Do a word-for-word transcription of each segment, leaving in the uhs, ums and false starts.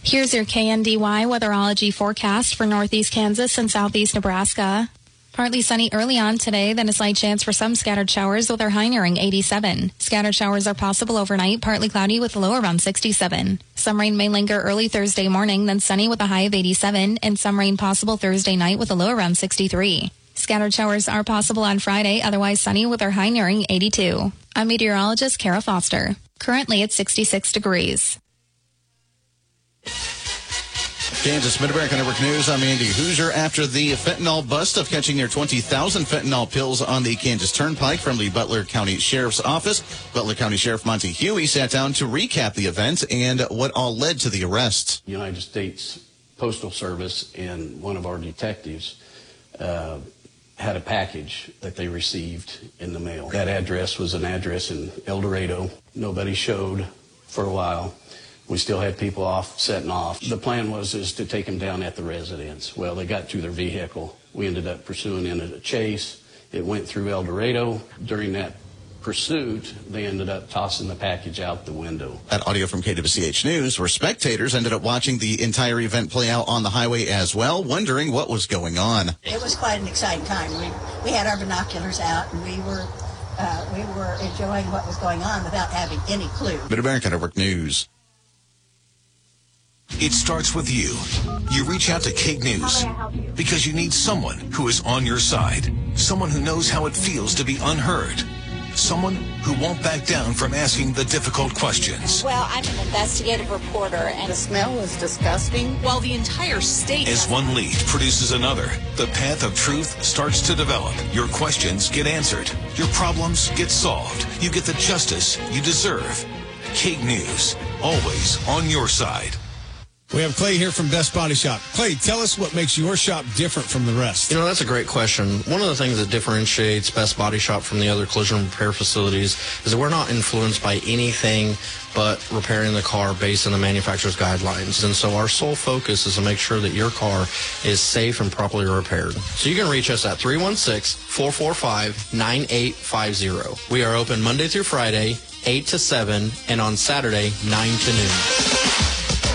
Here's your K N D Y weatherology forecast for northeast Kansas and southeast Nebraska. Partly sunny early on today, then a slight chance for some scattered showers with our high nearing eighty-seven. Scattered showers are possible overnight, partly cloudy with a low around sixty-seven. Some rain may linger early Thursday morning, then sunny with a high of eighty-seven, and some rain possible Thursday night with a low around sixty-three. Scattered showers are possible on Friday, otherwise sunny with our high nearing eighty-two. I'm meteorologist Kara Foster. Currently it's sixty-six degrees. Kansas Mid-America Network News. I'm Andy Hoosier. After the fentanyl bust of catching near twenty thousand fentanyl pills on the Kansas Turnpike from the Butler County Sheriff's Office, Butler County Sheriff Monty Huey sat down to recap the event and what all led to the arrests. United States Postal Service and one of our detectives uh, had a package that they received in the mail. That address was an address in El Dorado. Nobody showed for a while. We still had people off, setting off. The plan was is to take them down at the residence. Well, they got to their vehicle. We ended up pursuing in a chase. It went through El Dorado. During that pursuit, they ended up tossing the package out the window. That audio from K W C H News, where spectators ended up watching the entire event play out on the highway as well, wondering what was going on. It was quite an exciting time. We, we had our binoculars out, and we were, uh, we were enjoying what was going on without having any clue. Mid-America Network News. It starts with you. You reach out to K News because you need someone who is on your side, someone who knows how it feels to be unheard, someone who won't back down from asking the difficult questions. Well, I'm an investigative reporter, and the smell was disgusting. While the entire state... As one lead produces another, the path of truth starts to develop. Your questions get answered. Your problems get solved. You get the justice you deserve. K News, always on your side. We have Clay here from Best Body Shop. Clay, tell us what makes your shop different from the rest. You know, that's a great question. One of the things that differentiates Best Body Shop from the other collision repair facilities is that we're not influenced by anything but repairing the car based on the manufacturer's guidelines. And so our sole focus is to make sure that your car is safe and properly repaired. So you can reach us at three one six, four four five, nine eight five zero. We are open Monday through Friday, eight to seven, and on Saturday, nine to noon.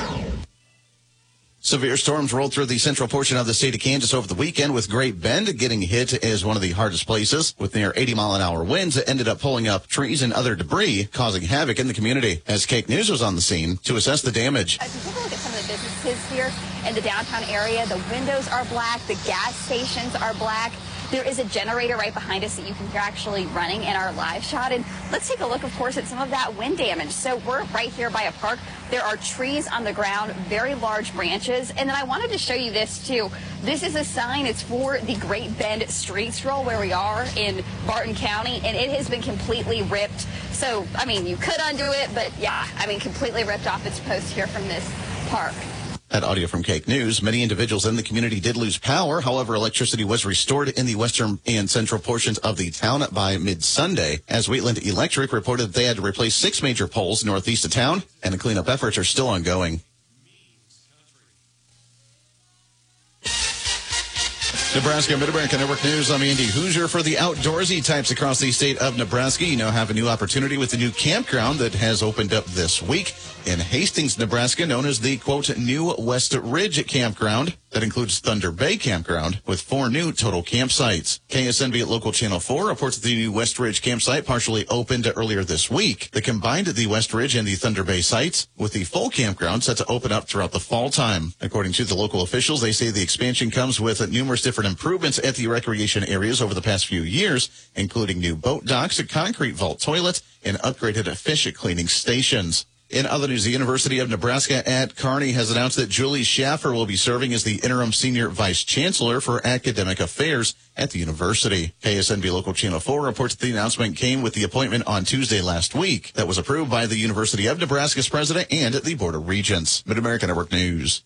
Severe storms rolled through the central portion of the state of Kansas over the weekend, with Great Bend getting hit as one of the hardest places. With near eighty mile an hour winds, it ended up pulling up trees and other debris, causing havoc in the community. As Cake News was on the scene to assess the damage. As you take a look at some of the businesses here in the downtown area, the windows are black, the gas stations are black. There is a generator right behind us that you can hear actually running in our live shot. And let's take a look, of course, at some of that wind damage. So we're right here by a park. There are trees on the ground, very large branches. And then I wanted to show you this, too. This is a sign. It's for the Great Bend Street Stroll, where we are in Barton County, and it has been completely ripped. So, I mean, you could undo it, but yeah, I mean, completely ripped off its post here from this park. That audio from Cake News. Many individuals in the community did lose power. However, electricity was restored in the western and central portions of the town by mid-Sunday, as Wheatland Electric reported that they had to replace six major poles northeast of town, and the cleanup efforts are still ongoing. Nebraska Mid-America Network News. I'm Andy Hoosier. For the outdoorsy types across the state of Nebraska, you now have a new opportunity with the new campground that has opened up this week in Hastings, Nebraska, known as the, quote, New West Ridge Campground. That includes Thunder Bay Campground, with four new total campsites. K S N B at Local Channel four reports that the new West Ridge campsite partially opened earlier this week. They combined the West Ridge and the Thunder Bay sites, with the full campground set to open up throughout the fall time. According to the local officials, they say the expansion comes with numerous different improvements at the recreation areas over the past few years, including new boat docks, a concrete vault toilet, and upgraded fish cleaning stations. In other news, the University of Nebraska at Kearney has announced that Julie Schaffer will be serving as the interim senior vice chancellor for academic affairs at the university. K S N B Local Channel four reports that the announcement came with the appointment on Tuesday last week that was approved by the University of Nebraska's president and the Board of Regents. Mid-America Network News.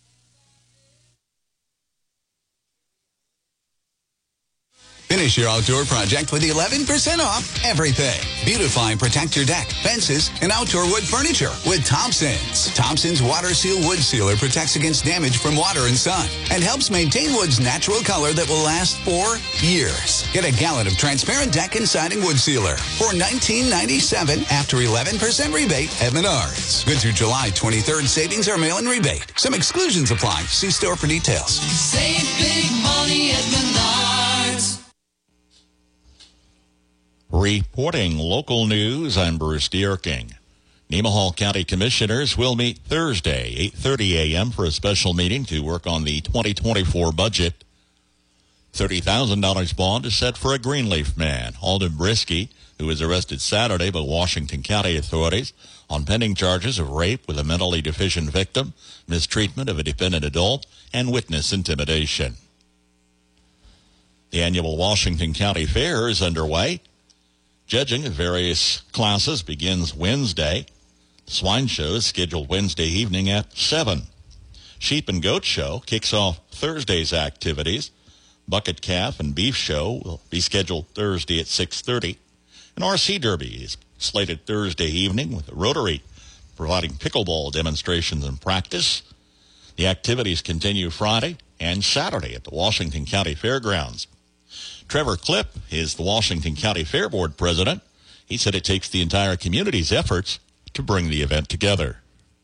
Finish your outdoor project with eleven percent off everything. Beautify and protect your deck, fences, and outdoor wood furniture with Thompson's. Thompson's Water Seal Wood Sealer protects against damage from water and sun and helps maintain wood's natural color that will last for years. Get a gallon of transparent deck and siding wood sealer for nineteen ninety-seven dollars after eleven percent rebate at Menards. Good through July twenty-third. Savings or mail-in rebate. Some exclusions apply. See store for details. Save big money at Menards. Reporting local news, I'm Bruce Dierking. Nemaha County Commissioners will meet Thursday, eight thirty a.m. for a special meeting to work on the twenty twenty-four budget. thirty thousand dollars bond is set for a Greenleaf man, Alden Brisky, who was arrested Saturday by Washington County authorities on pending charges of rape with a mentally deficient victim, mistreatment of a dependent adult, and witness intimidation. The annual Washington County Fair is underway. Judging of various classes begins Wednesday. The swine show is scheduled Wednesday evening at seven. Sheep and Goat Show kicks off Thursday's activities. Bucket Calf and Beef Show will be scheduled Thursday at six thirty. An R C Derby is slated Thursday evening with the Rotary providing pickleball demonstrations and practice. The activities continue Friday and Saturday at the Washington County Fairgrounds. Trevor Klipp is the Washington County Fair Board president. He said it takes the entire community's efforts to bring the event together.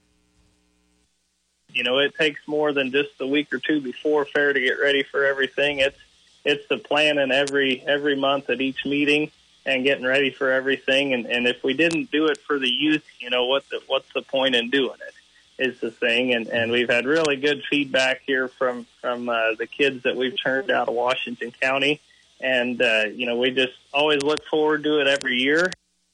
You know, it takes more than just a week or two before fair to get ready for everything. It's it's the planning every every month at each meeting and getting ready for everything. And, and if we didn't do it for the youth, you know, what the, what's the point in doing it is the thing. And, and we've had really good feedback here from, from uh, the kids that we've turned out of Washington County. And, uh, you know, we just always look forward to it every year.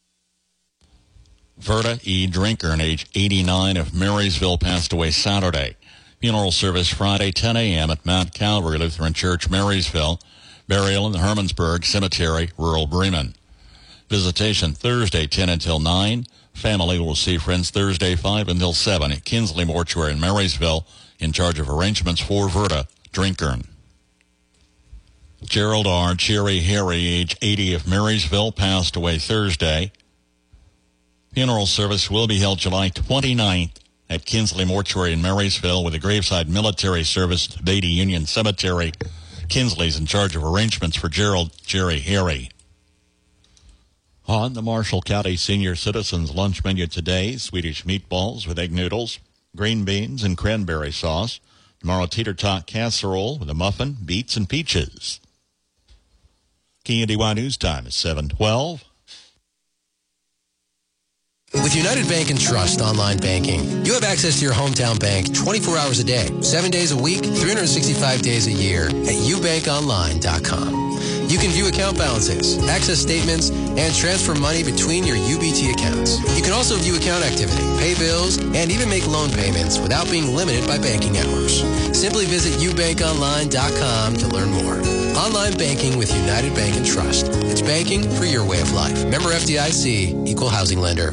Verda E. Drinkern, age eighty-nine, of Marysville, passed away Saturday. Funeral service Friday, ten a.m. at Mount Calvary Lutheran Church, Marysville. Burial in the Hermansburg Cemetery, rural Bremen. Visitation Thursday, ten until nine. Family will see friends Thursday, five until seven at Kinsley Mortuary in Marysville, in charge of arrangements for Verda Drinkern. Gerald R. Cherry Harry, age eighty, of Marysville, passed away Thursday. Funeral service will be held July twenty-ninth at Kinsley Mortuary in Marysville with a graveside military service at Beatty Union Cemetery. Kinsley's in charge of arrangements for Gerald Jerry Harry. On the Marshall County Senior Citizens lunch menu today, Swedish meatballs with egg noodles, green beans, and cranberry sauce. Tomorrow, tater tot casserole with a muffin, beets, and peaches. K N D Y News Time is seven twelve. With United Bank and Trust online banking, you have access to your hometown bank twenty-four hours a day, seven days a week, three hundred sixty-five days a year at u bank online dot com. You can view account balances, access statements, and transfer money between your U B T accounts. You can also view account activity, pay bills, and even make loan payments without being limited by banking hours. Simply visit u bank online dot com to learn more. Online banking with United Bank and Trust. It's banking for your way of life. Member F D I C, Equal Housing Lender.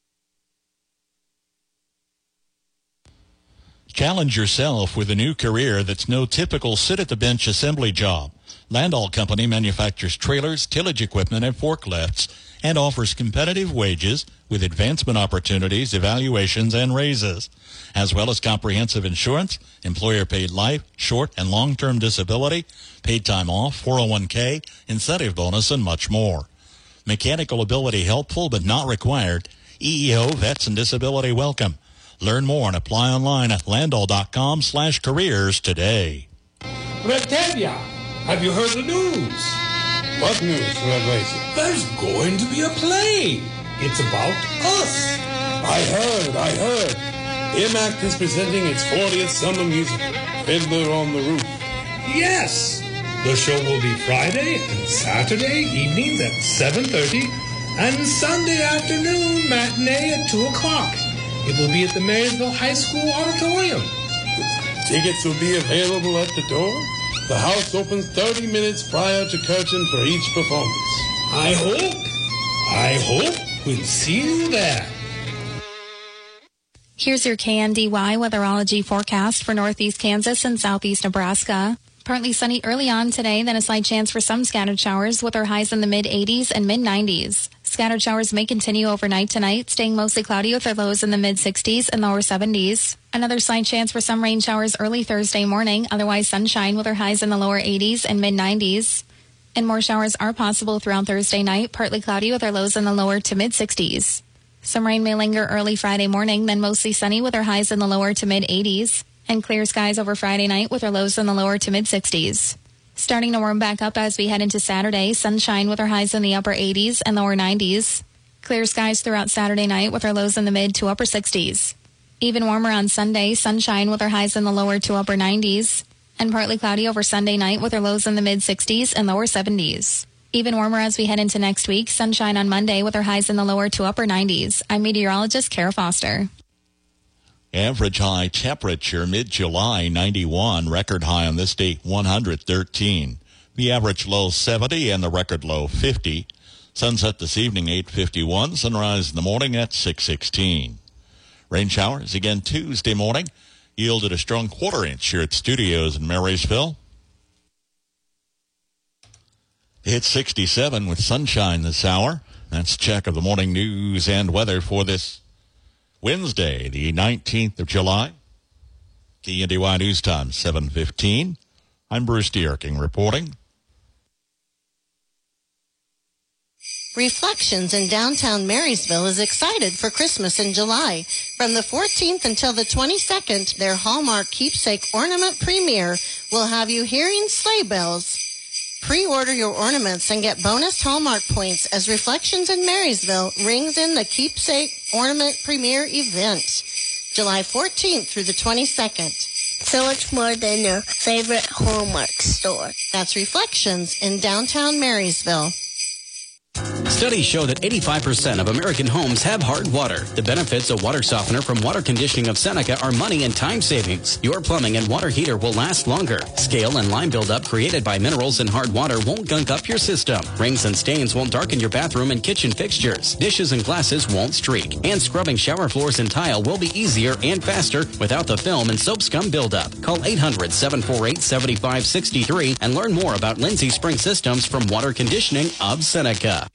Challenge yourself with a new career that's no typical sit-at-the-bench assembly job. Landall Company manufactures trailers, tillage equipment, and forklifts, and offers competitive wages with advancement opportunities, evaluations, and raises, as well as comprehensive insurance, employer-paid life, short and long-term disability, paid time off, four oh one k, incentive bonus, and much more. Mechanical ability helpful but not required. E E O, vets, and disability welcome. Learn more and apply online at landall.com slash careers today. Retevia, have you heard the news? What news, Red Racing? There's going to be a play. It's about us. I heard, I heard. I M A C is presenting its fortieth summer musical, Fiddler on the Roof. Yes. The show will be Friday and Saturday evenings at seven thirty and Sunday afternoon matinee at two o'clock. It will be at the Marysville High School Auditorium. Tickets will be available at the door. The house opens thirty minutes prior to curtain for each performance. I hope, I hope we'll see you there. Here's your K N D Y weatherology forecast for northeast Kansas and southeast Nebraska. Partly sunny early on today, then a slight chance for some scattered showers with our highs in the mid eighties and mid nineties. Scattered showers may continue overnight tonight, staying mostly cloudy with our lows in the mid sixties and lower seventies. Another slight chance for some rain showers early Thursday morning, otherwise sunshine with our highs in the lower eighties and mid nineties. And more showers are possible throughout Thursday night, partly cloudy with our lows in the lower to mid sixties. Some rain may linger early Friday morning, then mostly sunny with our highs in the lower to mid eighties. And clear skies over Friday night with our lows in the lower to mid sixties. Starting to warm back up as we head into Saturday, sunshine with our highs in the upper eighties and lower nineties. Clear skies throughout Saturday night with our lows in the mid to upper sixties. Even warmer on Sunday, sunshine with our highs in the lower to upper nineties. And partly cloudy over Sunday night with our lows in the mid sixties and lower seventies. Even warmer as we head into next week, sunshine on Monday with our highs in the lower to upper nineties. I'm meteorologist Kara Foster. Average high temperature mid-July ninety-one, record high on this date one hundred thirteen. The average low seventy and the record low fifty. Sunset this evening eight fifty-one, sunrise in the morning at six sixteen. Rain showers again Tuesday morning, yielded a strong quarter inch here at studios in Marysville. It's sixty-seven with sunshine this hour. That's a check of the morning news and weather for this Wednesday, the nineteenth of July. K N D Y News Time, seven fifteen. I'm Bruce Dierking reporting. Reflections in downtown Marysville is excited for Christmas in July. From the fourteenth until the twenty-second, their Hallmark Keepsake Ornament Premiere will have you hearing sleigh bells. Pre-order your ornaments and get bonus Hallmark points as Reflections in Marysville rings in the Keepsake Ornament Premiere event, July fourteenth through the twenty-second. So much more than your favorite Hallmark store. That's Reflections in downtown Marysville. Studies show that eighty-five percent of American homes have hard water. The benefits of water softener from Water Conditioning of Seneca are money and time savings. Your plumbing and water heater will last longer. Scale and lime buildup created by minerals in hard water won't gunk up your system. Rings and stains won't darken your bathroom and kitchen fixtures. Dishes and glasses won't streak. And scrubbing shower floors and tile will be easier and faster without the film and soap scum buildup. Call eight hundred, seven four eight, seven five six three and learn more about Lindsay Spring Systems from Water Conditioning of Seneca.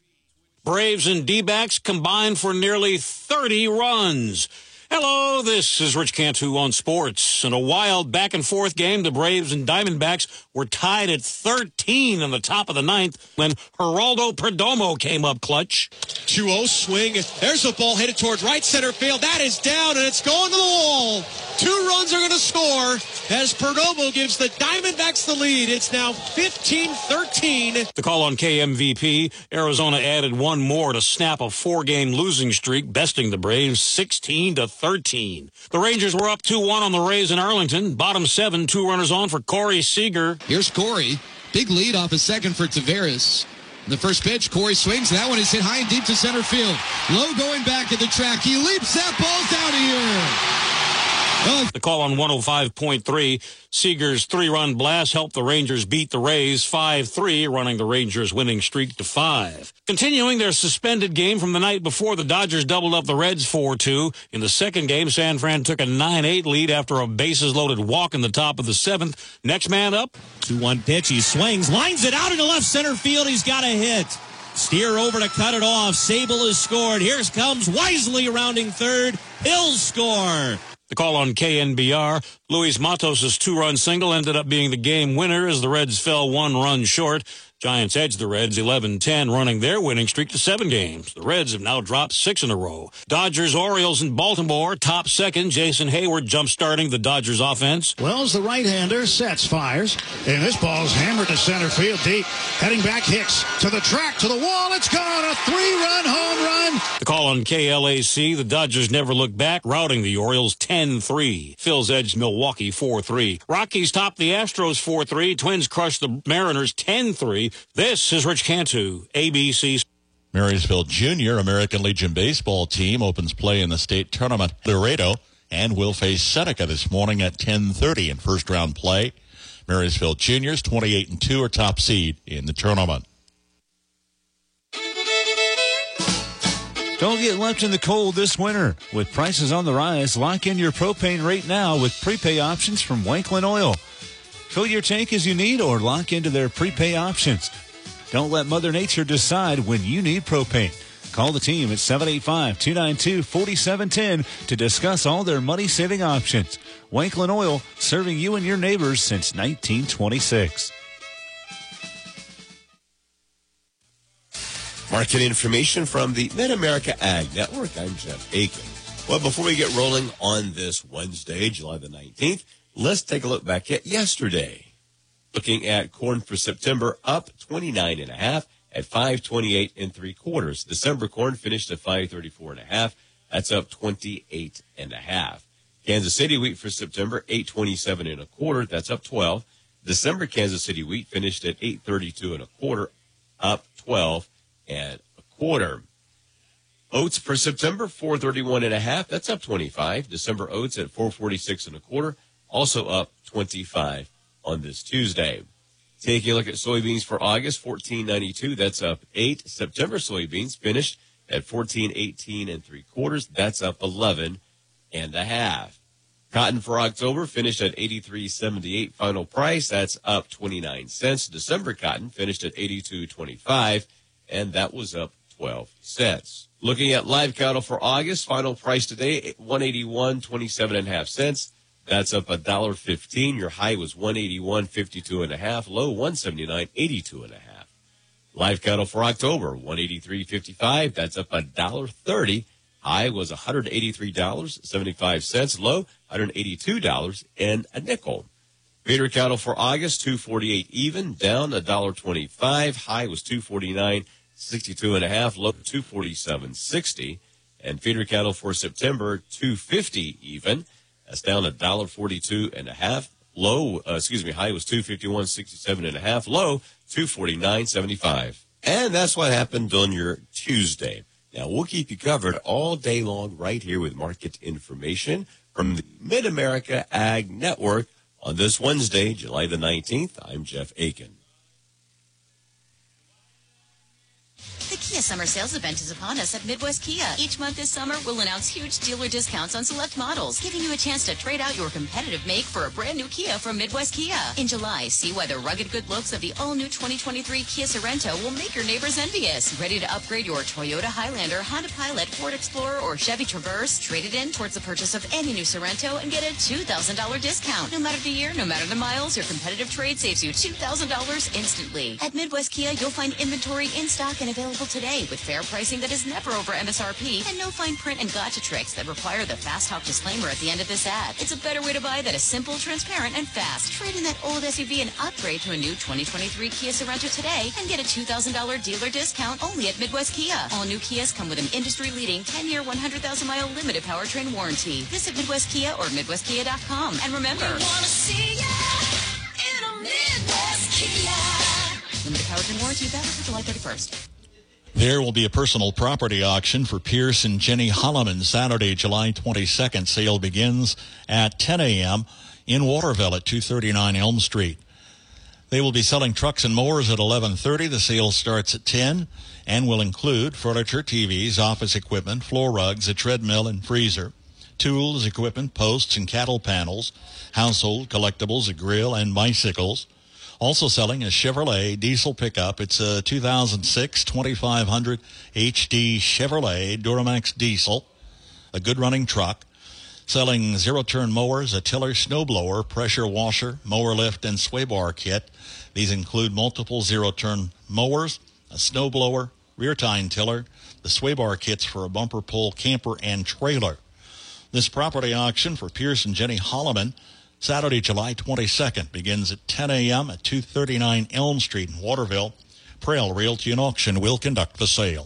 Braves and D-backs combined for nearly thirty runs. Hello, this is Rich Cantu on sports. In a wild back-and-forth game, the Braves and Diamondbacks were tied at thirteen in the top of the ninth when Geraldo Perdomo came up clutch. two oh swing. There's a ball headed towards right center field. That is down, and it's going to the wall. Two runs are going to score as Perdomo gives the Diamondbacks the lead. It's now fifteen thirteen. The call on K M V P, Arizona added one more to snap a four-game losing streak, besting the Braves sixteen to thirteen. The Rangers were up two one on the Rays in Arlington. Bottom seven, two runners on for Corey Seager. Here's Corey. Big lead off a second for Taveras. The first pitch, Corey swings. That one is hit high and deep to center field. Lowe going back at the track. He leaps. That ball's out of here. Oh. The call on one oh five point three. Seager's three-run blast helped the Rangers beat the Rays five three, running the Rangers' winning streak to five. Continuing their suspended game from the night before, the Dodgers doubled up the Reds four two. In the second game, San Fran took a nine eight lead after a bases-loaded walk in the top of the seventh. Next man up. two one pitch. He swings, lines it out into left center field. He's got a hit. Steer over to cut it off. Sable has scored. Here comes Wisely rounding third. He'll score. The call on K N B R, Luis Matos' two-run single ended up being the game winner as the Reds fell one run short. Giants edged the Reds eleven ten, running their winning streak to seven games. The Reds have now dropped six in a row. Dodgers, Orioles, and Baltimore top second. Jason Hayward jump-starting the Dodgers offense. Wells, the right-hander, sets, fires. And this ball's hammered to center field deep. Heading back, Hicks to the track, to the wall. It's gone. A three-run home run. The call on K L A C, the Dodgers never look back, routing the Orioles ten three. Phil's edged Milwaukee four three. Rockies topped the Astros four three. Twins crushed the Mariners ten three. This is Rich Cantu, A B C. Marysville Junior American Legion baseball team opens play in the state tournament Laredo and will face Seneca this morning at ten thirty in first-round play. Marysville Juniors twenty-eight and two are top seed in the tournament. Don't get left in the cold this winter. With prices on the rise, lock in your propane rate now with prepay options from Wanklin Oil. Fill your tank as you need or lock into their prepay options. Don't let Mother Nature decide when you need propane. Call the team at seven eight five, two nine two, four seven one zero to discuss all their money-saving options. Wanklin Oil, serving you and your neighbors since nineteen twenty-six. Market information from the Mid-America Ag Network. I'm Jeff Aiken. Well, before we get rolling on this Wednesday, July the nineteenth, let's take a look back at yesterday. Looking at corn for September, up twenty-nine and a half at five twenty-eight and three quarters. December corn finished at five thirty-four and a half. That's up twenty-eight and a half. Kansas City wheat for September, eight twenty-seven and a quarter. That's up twelve. December Kansas City wheat finished at eight thirty-two and a quarter, up twelve and a quarter. Oats for September, four thirty-one and a half. That's up twenty-five. December oats at four forty-six and a quarter, also up twenty-five on this Tuesday. Taking a look at soybeans for August, fourteen ninety-two. That's up eight. September soybeans finished at fourteen eighteen and three quarters. That's up eleven and a half. Cotton for October finished at eighty-three seventy-eight final price. That's up twenty-nine cents. December cotton finished at eighty-two twenty-five, and that was up twelve cents. Looking at live cattle for August, final price today, one eighty-one twenty-seven and a half cents. That's up one dollar fifteen. Your high was one eighty-one fifty-two and a half. Low one seventy-nine eighty-two and a half. Live cattle for October, one eighty-three fifty-five. That's up one dollar thirty. High was one eighty-three seventy-five. Low one hundred eighty-two dollars and a nickel. Feeder cattle for August, two forty-eight even, down one dollar twenty-five. High was two forty-nine sixty-two and a half. Low two forty-seven sixty. And feeder cattle for September, two fifty even. That's down one dollar forty-two and a half. Low, uh, excuse me, high was two fifty-one sixty-seven and a half. Low two forty-nine seventy-five. And that's what happened on your Tuesday. Now we'll keep you covered all day long right here with market information from the Mid-America Ag Network on this Wednesday, July the nineteenth. I'm Jeff Aiken. The Kia Summer Sales Event is upon us at Midwest Kia. Each month this summer, we'll announce huge dealer discounts on select models, giving you a chance to trade out your competitive make for a brand new Kia from Midwest Kia. In July, see why the rugged good looks of the all-new twenty twenty-three Kia Sorento will make your neighbors envious. Ready to upgrade your Toyota Highlander, Honda Pilot, Ford Explorer, or Chevy Traverse? Trade it in towards the purchase of any new Sorento and get a two thousand dollars discount. No matter the year, no matter the miles, your competitive trade saves you two thousand dollars instantly. At Midwest Kia, you'll find inventory in stock and available today with fair pricing that is never over M S R P and no fine print and gotcha tricks that require the fast talk disclaimer at the end of this ad. It's a better way to buy that is simple, transparent, and fast. Trade in that old S U V and upgrade to a new twenty twenty-three Kia Sorento today and get a two thousand dollars dealer discount only at Midwest Kia. All new Kias come with an industry-leading ten-year, one hundred thousand mile limited powertrain warranty. Visit Midwest Kia or Midwest Kia dot com. And remember, we want to see ya in a Midwest Kia. Limited powertrain warranty valid for July thirty-first. There will be a personal property auction for Pierce and Jenny Holloman Saturday, July twenty-second. Sale begins at ten a.m. in Waterville at two thirty-nine Elm Street. They will be selling trucks and mowers at eleven thirty. The sale starts at ten and will include furniture, T Vs, office equipment, floor rugs, a treadmill and freezer, tools, equipment, posts, and cattle panels, household collectibles, a grill, and bicycles. Also selling a Chevrolet diesel pickup. It's a two thousand six twenty-five hundred H D Chevrolet Duramax diesel, a good running truck. Selling zero-turn mowers, a tiller, snowblower, pressure washer, mower lift, and sway bar kit. These include multiple zero-turn mowers, a snowblower, rear tine tiller, the sway bar kits for a bumper pull camper and trailer. This property auction for Pierce and Jenny Holloman Saturday, July twenty-second, begins at ten a.m. at two thirty-nine Elm Street in Waterville. Prail Realty and Auction will conduct the sale.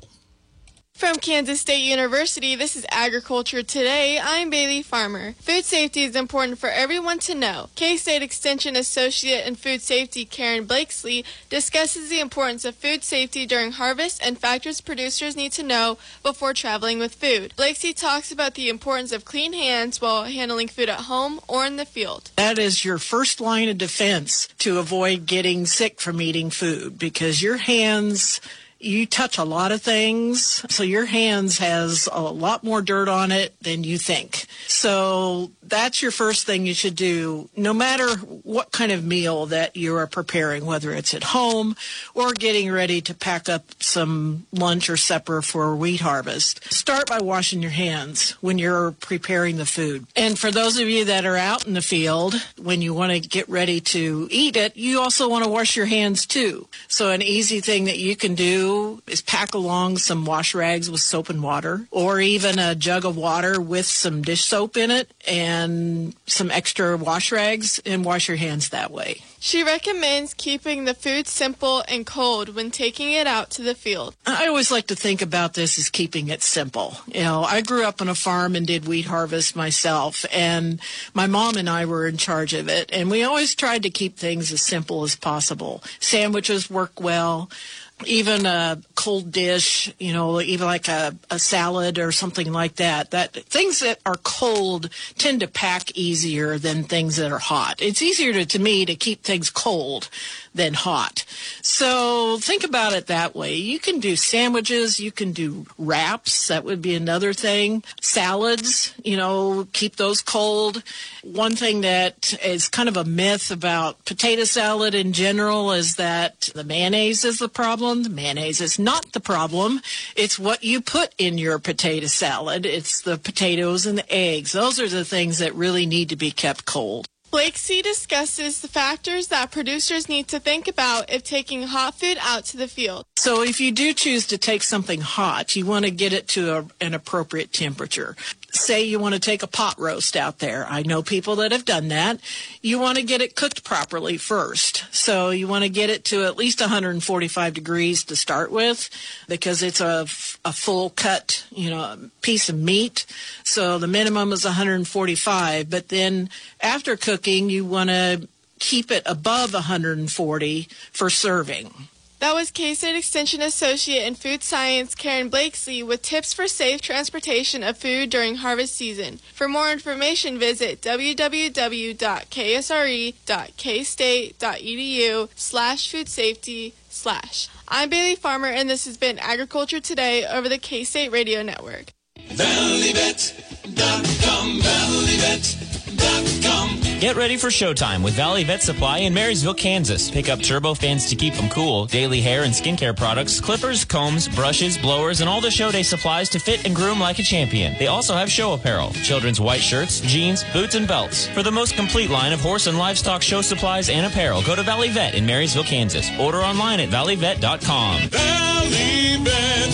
From Kansas State University, this is Agriculture Today. I'm Bailey Farmer. Food safety is important for everyone to know. K-State Extension Associate in Food Safety Karen Blakesley discusses the importance of food safety during harvest and factors producers need to know before traveling with food. Blakesley talks about the importance of clean hands while handling food at home or in the field. That is your first line of defense to avoid getting sick from eating food, because your hands... You touch a lot of things, so your hands has a lot more dirt on it than you think. So that's your first thing you should do, no matter what kind of meal that you are preparing, whether it's at home or getting ready to pack up some lunch or supper for wheat harvest. Start by washing your hands when you're preparing the food. And for those of you that are out in the field, when you want to get ready to eat it, you also want to wash your hands too. So an easy thing that you can do is pack along some wash rags with soap and water, or even a jug of water with some dish soap in it and some extra wash rags, and wash your hands that way. She recommends keeping the food simple and cold when taking it out to the field. I always like to think about this as keeping it simple. You know, I grew up on a farm and did wheat harvest myself, and my mom and I were in charge of it, and we always tried to keep things as simple as possible. Sandwiches work well. Even a cold dish, you know, even like a, a salad or something like that. That things that are cold tend to pack easier than things that are hot. It's easier to, to me to keep things cold than hot. So think about it that way. You can do sandwiches, you can do wraps, that would be another thing. Salads, you know, keep those cold. One thing that is kind of a myth about potato salad in general is that the mayonnaise is the problem. The mayonnaise is not the problem. It's what you put in your potato salad. It's the potatoes and the eggs. Those are the things that really need to be kept cold. Blakeslee discusses the factors that producers need to think about if taking hot food out to the field. So if you do choose to take something hot, you want to get it to a, an appropriate temperature. Say you want to take a pot roast out there. I know people that have done that. You want to get it cooked properly first. So you want to get it to at least one hundred forty-five degrees to start with, because it's a, a full cut, you know, piece of meat. So the minimum is one hundred forty-five. But then after cooking, you want to keep it above one hundred forty for serving. That was K-State Extension Associate in Food Science Karen Blakeslee with tips for safe transportation of food during harvest season. For more information, visit www.ksre.kstate.edu slash food safety slash. I'm Bailey Farmer, and this has been Agriculture Today over the K-State Radio Network. Valley Vet dot com, Valley Vet dot com. Get ready for showtime with Valley Vet Supply in Marysville, Kansas. Pick up turbo fans to keep them cool, daily hair and skincare products, clippers, combs, brushes, blowers, and all the show day supplies to fit and groom like a champion. They also have show apparel, children's white shirts, jeans, boots, and belts. For the most complete line of horse and livestock show supplies and apparel, go to Valley Vet in Marysville, Kansas. Order online at valley vet dot com. Valley Vet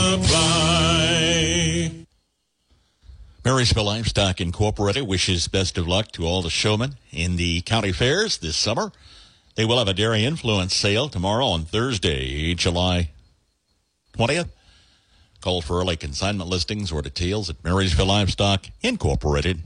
Supply. Marysville Livestock Incorporated wishes best of luck to all the showmen in the county fairs this summer. They will have a dairy influence sale tomorrow on Thursday, July twentieth. Call for early consignment listings or details at Marysville Livestock Incorporated.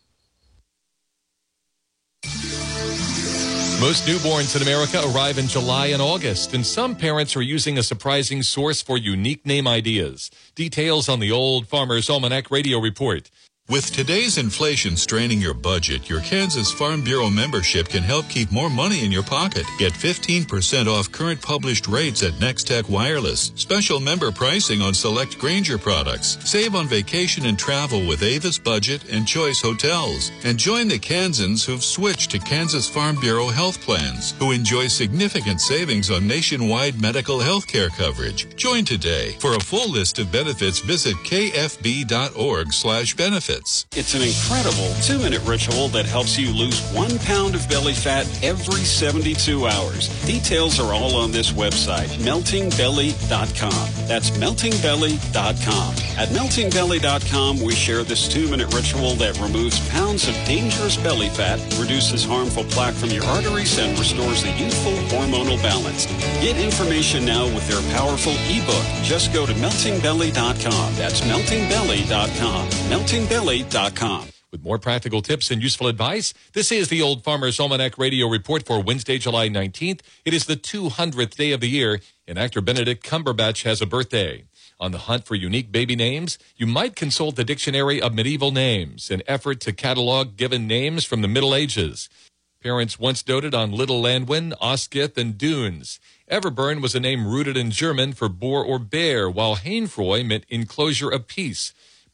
Most newborns in America arrive in July and August, and some parents are using a surprising source for unique name ideas. Details on the Old Farmer's Almanac Radio Report. With today's inflation straining your budget, your Kansas Farm Bureau membership can help keep more money in your pocket. Get fifteen percent off current published rates at Nextech Wireless. Special member pricing on select Grainger products. Save on vacation and travel with Avis Budget and Choice Hotels. And join the Kansans who've switched to Kansas Farm Bureau health plans, who enjoy significant savings on nationwide medical health care coverage. Join today. For a full list of benefits, visit kfb.org slash benefits. It's an incredible two-minute ritual that helps you lose one pound of belly fat every seventy-two hours. Details are all on this website, melting belly dot com. That's melting belly dot com. At melting belly dot com, we share this two-minute ritual that removes pounds of dangerous belly fat, reduces harmful plaque from your arteries, and restores a youthful hormonal balance. Get information now with their powerful ebook. Just go to melting belly dot com. That's melting belly dot com. melting belly dot com. With more practical tips and useful advice, this is the Old Farmer's Almanac Radio Report for Wednesday, July nineteenth. It is the two hundredth day of the year, and actor Benedict Cumberbatch has a birthday. On the hunt for unique baby names, you might consult the Dictionary of Medieval Names, an effort to catalog given names from the Middle Ages. Parents once doted on Little Landwin, Osgith, and Dunes. Everburn was a name rooted in German for boar or bear, while Hainfroy meant enclosure of peace.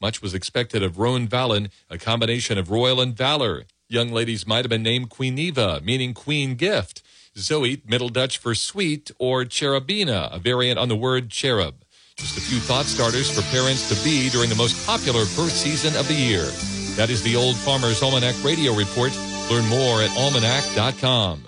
Much was expected of Roan Valen, a combination of royal and valor. Young ladies might have been named Queeniva, meaning queen gift. Zoe, Middle Dutch for sweet, or Cherubina, a variant on the word cherub. Just a few thought starters for parents-to-be during the most popular birth season of the year. That is the Old Farmer's Almanac Radio Report. Learn more at almanac dot com.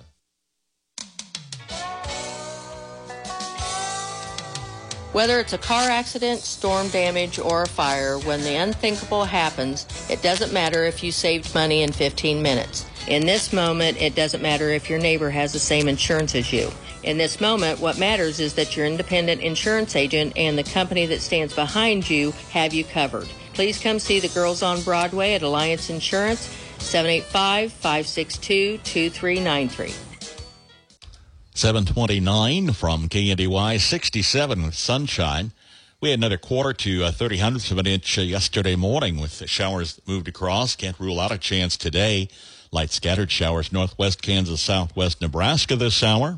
Whether it's a car accident, storm damage, or a fire, when the unthinkable happens, it doesn't matter if you saved money in fifteen minutes. In this moment, it doesn't matter if your neighbor has the same insurance as you. In this moment, what matters is that your independent insurance agent and the company that stands behind you have you covered. Please come see the girls on Broadway at Alliance Insurance, seven eight five, five six two, two three nine three. seven twenty-nine from K N D Y, sixty-seven with sunshine. We had another quarter to uh, thirty hundredths of an inch uh, yesterday morning with the showers that moved across. Can't rule out a chance today. Light scattered showers northwest Kansas, southwest Nebraska this hour.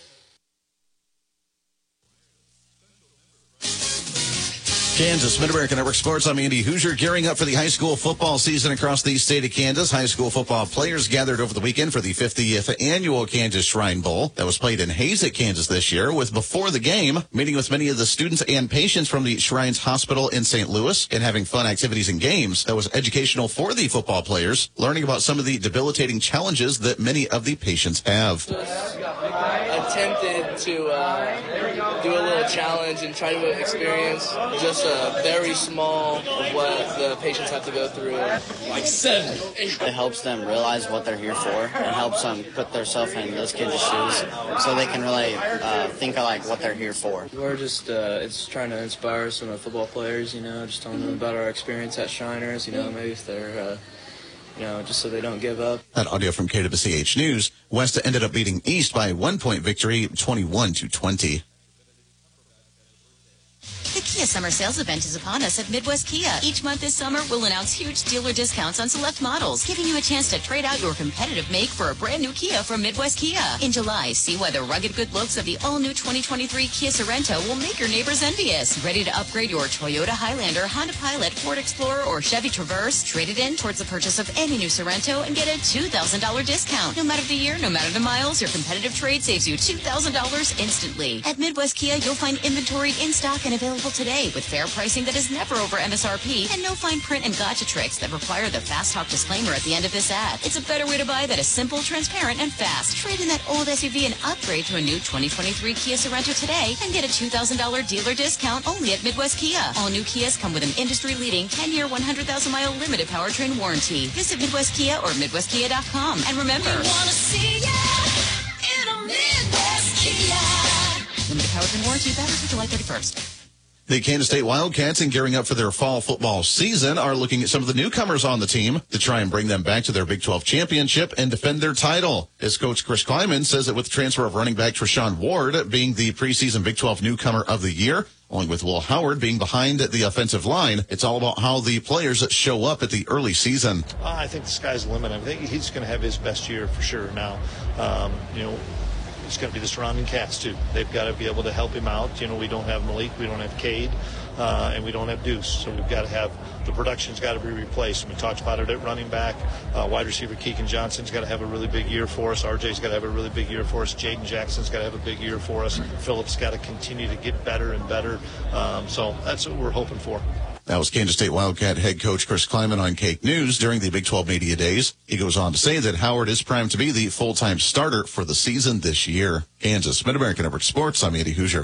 Kansas, Mid-America Network Sports. I'm Andy Hoosier, gearing up for the high school football season across the state of Kansas. High school football players gathered over the weekend for the fiftieth annual Kansas Shrine Bowl that was played in Hazick, Kansas this year, with before the game meeting with many of the students and patients from the Shrines Hospital in Saint Louis and having fun activities and games that was educational for the football players, learning about some of the debilitating challenges that many of the patients have. Attempted to uh, do a little challenge and try to experience just a very small of what the patients have to go through. Like seven. It helps them realize what they're here for and helps them put themselves in those kids' shoes so they can really uh, think of like what they're here for. We're just, uh, it's trying to inspire some of the football players, you know, just telling them about our experience at Shriners, you know, maybe if they're, uh, you know, just so they don't give up. That audio from K W C H News. West ended up beating East by a one-point victory, twenty-one to twenty. The Kia Summer Sales Event is upon us at Midwest Kia. Each month this summer, we'll announce huge dealer discounts on select models, giving you a chance to trade out your competitive make for a brand new Kia from Midwest Kia. In July, see why the rugged good looks of the all-new twenty twenty-three Kia Sorento will make your neighbors envious. Ready to upgrade your Toyota Highlander, Honda Pilot, Ford Explorer, or Chevy Traverse? Trade it in towards the purchase of any new Sorento and get a two thousand dollars discount. No matter the year, no matter the miles, your competitive trade saves you two thousand dollars instantly. At Midwest Kia, you'll find inventory in stock and available today with fair pricing that is never over M S R P and no fine print and gotcha tricks that require the fast talk disclaimer at the end of this ad. It's a better way to buy that is simple, transparent, and fast. Trade in that old S U V and upgrade to a new twenty twenty-three Kia Sorento today and get a two thousand dollars dealer discount only at Midwest Kia. All new Kias come with an industry-leading ten-year, one hundred thousand mile limited powertrain warranty. Visit Midwest Kia or midwest kia dot com. And remember, we want to see ya in a Midwest Kia. Limited powertrain warranty, valid through July thirty-first. The Kansas State Wildcats, in gearing up for their fall football season, are looking at some of the newcomers on the team to try and bring them back to their Big twelve championship and defend their title. As coach Chris Kleiman says that with the transfer of running back Treshawn Ward being the preseason Big twelve newcomer of the year, along with Will Howard being behind the offensive line, it's all about how the players show up at the early season. Uh, I think the sky's the limit. I think he's going to have his best year for sure now. Um, you know, it's going to be the surrounding cast, too. They've got to be able to help him out. You know, we don't have Malik, we don't have Cade, uh, and we don't have Deuce. So we've got to have, the production's got to be replaced. We talked about it at running back. Uh, wide receiver Keegan Johnson's got to have a really big year for us. R J's got to have a really big year for us. Jaden Jackson's got to have a big year for us. Phillips got to continue to get better and better. Um, so that's what we're hoping for. That was Kansas State Wildcat head coach Chris Kleiman on Cake News during the Big twelve Media Days. He goes on to say that Howard is primed to be the full-time starter for the season this year. Kansas, Mid-America Network Sports, I'm Andy Hoosier.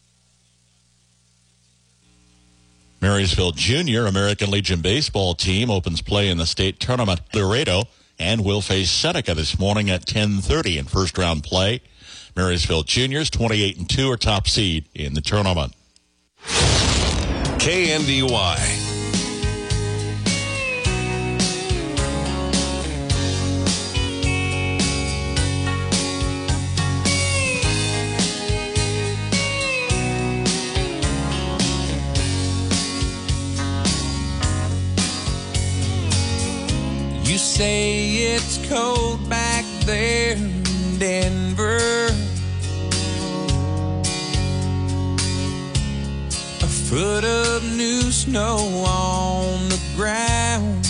Marysville Junior American Legion baseball team opens play in the state tournament Laredo and will face Seneca this morning at ten thirty in first-round play. Marysville Juniors twenty-eight and two are top seed in the tournament. K N D Y. You say it's cold back there in Denver. foot of new snow on the ground.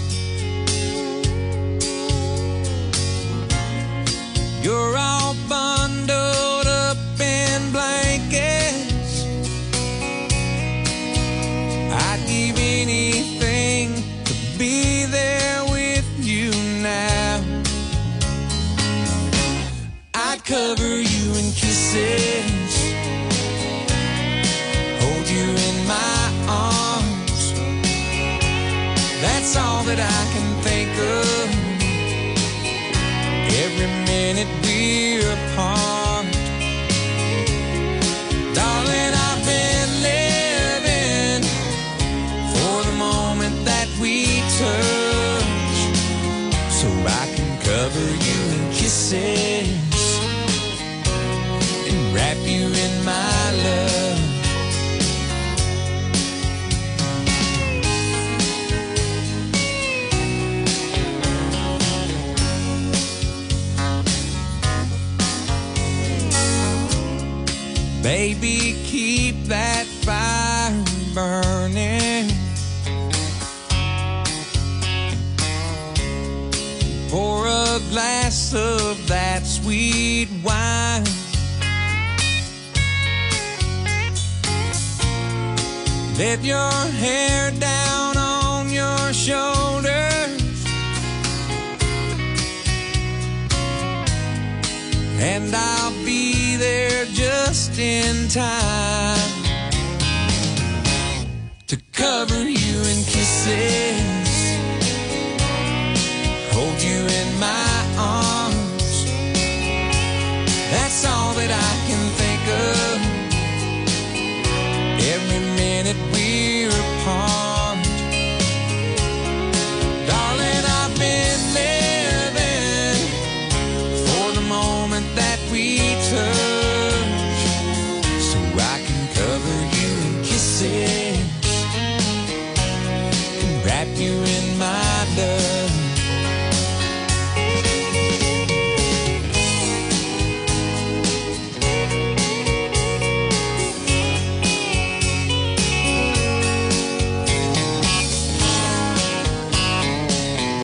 You're all bundled up in blankets. I'd give anything to be there with you now. I'd cover you in kisses, hold you in my arms. That's all that I can think of. Every minute we're apart, darling, I've been living for the moment that we touch, so I can cover you in kisses and wrap you in my love. Baby, keep that fire burning. Pour a glass of that sweet wine. Let your hair down on your shoulders, and I'll be there just in time to cover you in kisses